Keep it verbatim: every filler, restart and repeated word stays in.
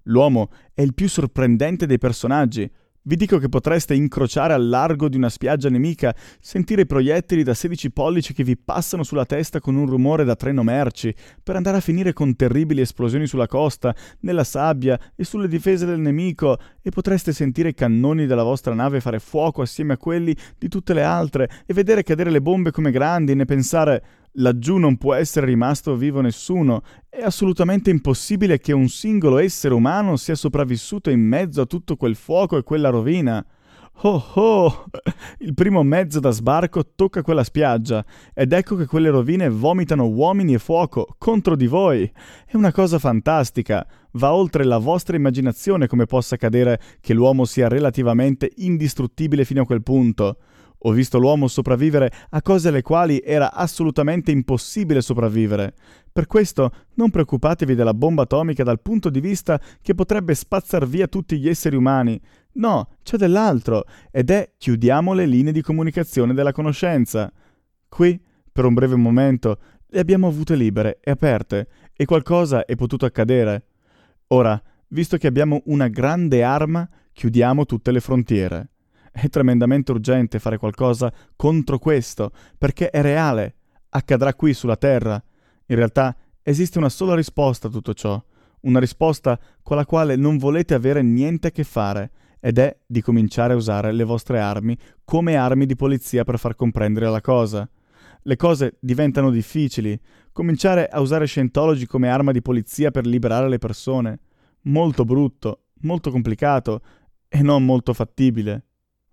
L'uomo è il più sorprendente dei personaggi. Vi dico che potreste incrociare al largo di una spiaggia nemica, sentire i proiettili da sedici pollici che vi passano sulla testa con un rumore da treno merci, per andare a finire con terribili esplosioni sulla costa, nella sabbia e sulle difese del nemico, e potreste sentire i cannoni della vostra nave fare fuoco assieme a quelli di tutte le altre, e vedere cadere le bombe come grandi, e pensare: laggiù non può essere rimasto vivo nessuno. È assolutamente impossibile che un singolo essere umano sia sopravvissuto in mezzo a tutto quel fuoco e quella rovina. Oh oh! Il primo mezzo da sbarco tocca quella spiaggia, ed ecco che quelle rovine vomitano uomini e fuoco contro di voi. È una cosa fantastica. Va oltre la vostra immaginazione come possa accadere che l'uomo sia relativamente indistruttibile fino a quel punto. Ho visto l'uomo sopravvivere a cose alle quali era assolutamente impossibile sopravvivere. Per questo non preoccupatevi della bomba atomica dal punto di vista che potrebbe spazzar via tutti gli esseri umani. No, c'è dell'altro, ed è: chiudiamo le linee di comunicazione della conoscenza. Qui, per un breve momento, le abbiamo avute libere e aperte, e qualcosa è potuto accadere. Ora, visto che abbiamo una grande arma, chiudiamo tutte le frontiere. È tremendamente urgente fare qualcosa contro questo, perché è reale. Accadrà qui sulla Terra. In realtà esiste una sola risposta a tutto ciò, una risposta con la quale non volete avere niente a che fare, ed è di cominciare a usare le vostre armi come armi di polizia per far comprendere la cosa. Le cose diventano difficili. Cominciare a usare Scientology come arma di polizia per liberare le persone. Molto brutto, molto complicato e non molto fattibile.